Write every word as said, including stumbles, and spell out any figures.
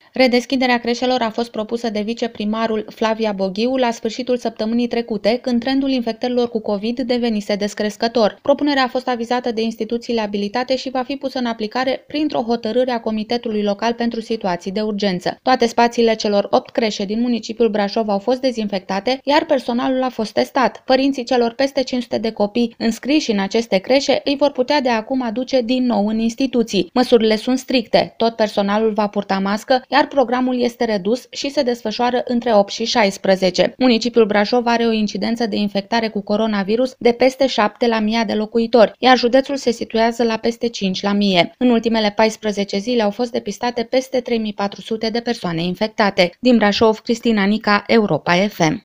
Redeschiderea creșelor a fost propusă de viceprimarul Flavia Boghiu la sfârșitul săptămânii trecute, când trendul infectărilor cu COVID devenise descrescător. Propunerea a fost avizată de instituțiile abilitate și va fi pusă în aplicare printr-o hotărâre a Comitetului Local pentru Situații de Urgență. Toate spațiile celor opt creșe din municipiul Brașov au fost dezinfectate, iar personalul a fost testat. Părinții celor peste cinci sute de copii înscriși în aceste creșe îi vor putea de acum aduce din nou în instituții. Măsurile sunt stricte, tot personalul va purta mască, iar programul este redus și se desfășoară între opt și șaisprezece. Municipiul Brașov are o incidență de infectare cu coronavirus de peste șapte la mie de locuitori, iar județul se situează la peste cinci la mie. În ultimele paisprezece zile au fost depistate peste trei mii patru sute de persoane infectate. Din Brașov, Cristina Nica, Europa F M.